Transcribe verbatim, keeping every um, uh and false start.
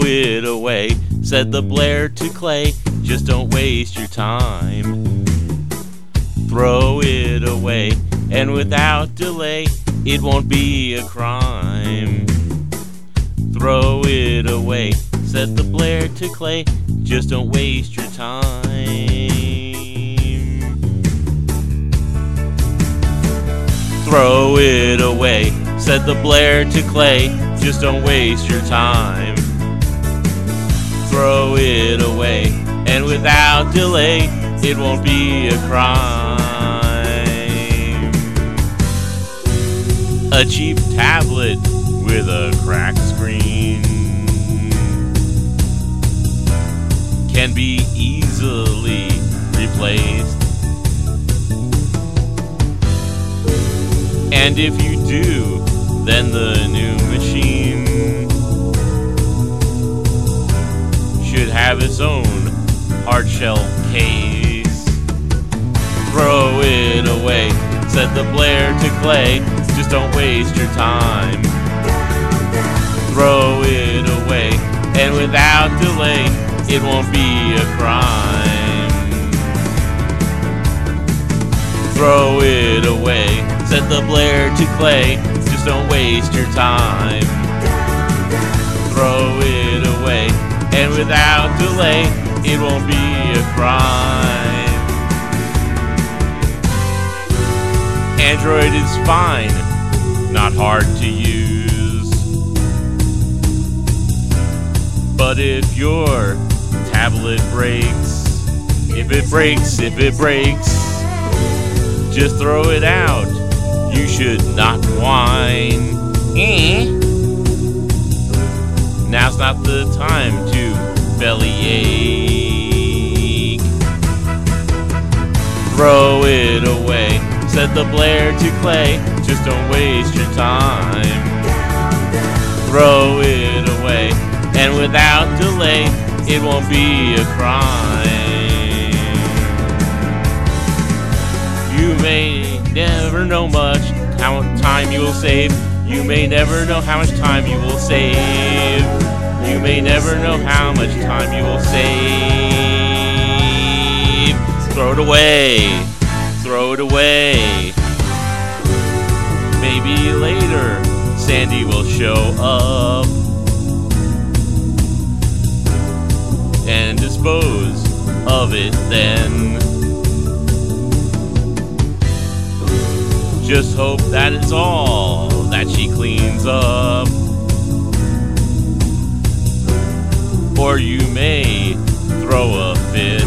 it away, said the Blair to Clay. Just don't waste your time. Throw it away, and without delay, it won't be a crime. Throw it away, said the Blair to Clay. Just don't waste your time. Throw it away, said the Blair to Clay. Just don't waste your time. Throw it away, and without delay, it won't be a crime. A cheap tablet with a cracked screen can be easily replaced. And if you do, then the new machine should have its own hard shell case. Throw it away, said the Blair to Clay. Just don't waste your time. Throw it away, and without delay, it won't be a crime. Throw it away, said the Blair to Clay. Just don't waste your time. Throw it away, and without delay, it won't be a crime. Android is fine, not hard to use. But if your tablet breaks, if it breaks, if it breaks, just throw it out. You should not whine. Eh? Now's not the time to bellyache. Throw it away, said the Blair to Clay. Just don't waste your time. Throw it away, and without delay, it won't be a crime. You may never know much how much time you will save. You may never know how much time you will save. You may never know how much time you will save. Throw it away. Throw it away. Maybe later Sandy will show up and dispose of it then. Just hope that it's all that she cleans up. Or you may throw a fit.